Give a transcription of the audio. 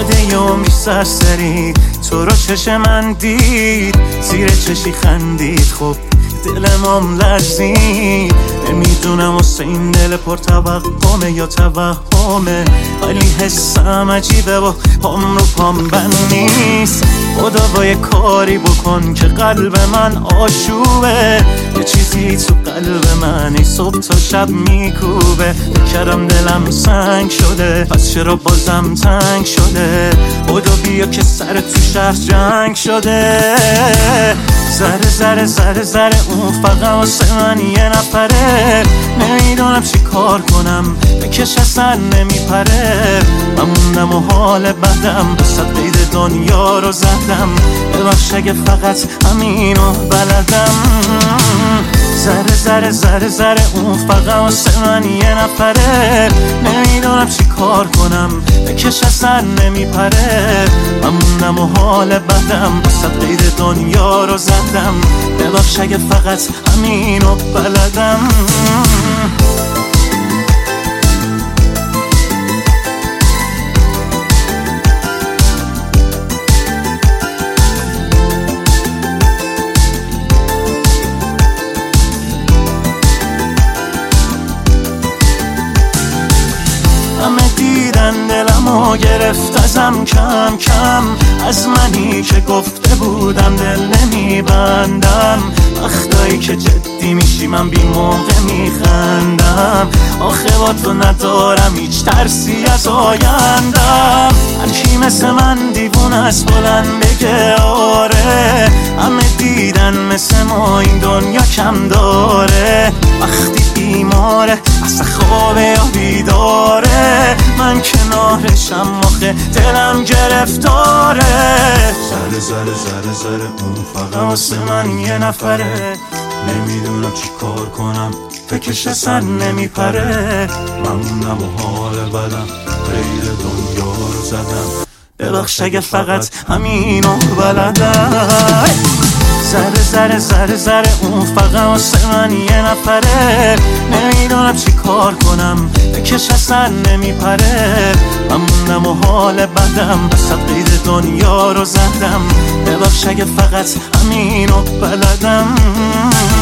بعد یه عمری سرسری تو رو چشم من دید، زیر چشی خندید، خب دلم لرزید. نمیدونم واسه این دل پر توقمه یا توهمه، ولی حسم عجیبه و پام رو پام بند نیست. خدا با یه کاری بکن که قلب من آشوبه، یه چیزی تو قلب من ای صبح تا شب میکوبه. بکرم دلم سنگ شده، پس چرا بازم تنگ شده؟ خدا بیا که سر تو شهر جنگ شده. ذره ذره ذره ذره اون فقط واسه من یه نفره، نمیدونم چی کار کنم بکش اصلا نمیپره. من موندم و حال بدم، بسد قید دنیا رو زدم، ببخش اگه فقط همینو بلدم. ذره ذره ذره ذره اون فقط واسه من یه نفره، نمیدونم چی کار کنم بکش اصلا نمیپره. من موندم و حال بدم، بسد قید دنیا رو زدم، ببخش اگه فقط همینو بلدم. همه دیدن دلمو گرفت ازم کم کم، از منی که گفته بودم دل نمیبندم. وقتایی که جدی میشی من بی موقع میخندم، آخه با تو ندارم هیچ ترسی از آیندم. هرکی مثل من دیوونه است بلند بگه آره، همه دیدن مثل ما این دنیا کم داره. وقتی بیماره اصلا خوابه یا بیداره، من کنارشم آخه دلم گرفتاره. ذره ذره ذره ذره اون فقط واسه من یه نفره، نمیدونم چی کار کنم فکرش اصلا نمیپره. من موندم و حال بدم، غیر دنیا رو زدم، ببخش اگه فقط همینو بلدم. ذره ذره ذره ذره اون فقط واسه من یه نفره، نمیدونم چی کار کنم بکش اصلا نمیپره. من موندم و حال بدم، بسد قید دنیا رو زدم، ببخش اگه فقط همینو بلدم.